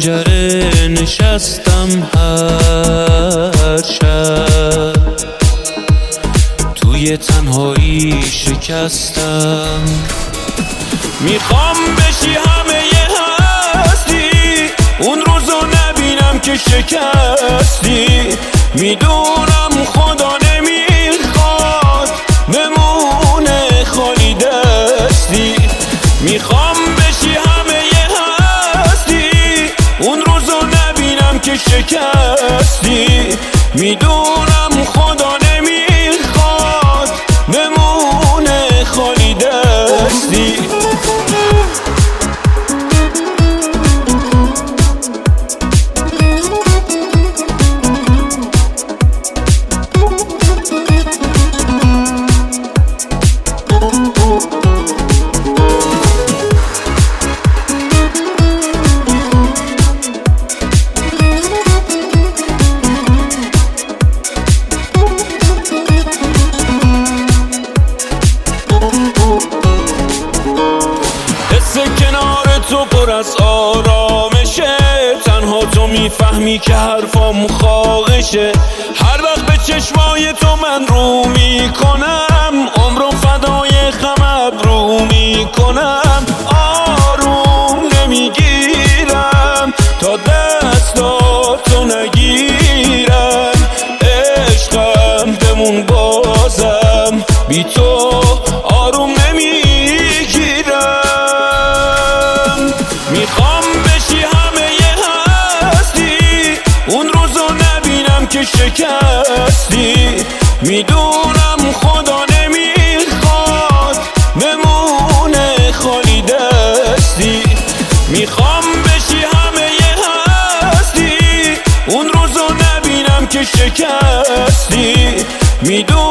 پنجره نشستم هر شب، توی تنهایی شکستم. میخوام بشی همه هستی، اون روزو نبینم که شکستی. میدونم خدا نمیخواد بمونه خالی دستی. میخوام بشی همه هستی، اون روزو نبینم که شکستی. میدونم خدا نمیخواد بمونه خالی دستی. کنار تو پر از آرامشه، تنها تو میفهمی که حرفام خواهشه. هر وقت به چشمای تو من رو میکنم، عمرو فدای خم ابرو میکنم. آروم نمیگیرم تا دستاتو نگیرم. عشقم بمون بازم، بی تو آروم نمیگیرم. میخوام بشی همه هستی، اون روزو نبینم که شکستی. میدونم خدا نمیخواد بمونه خالی دستی. میخوام بشی همه هستی، اون روزو نبینم که شکستی. میدونم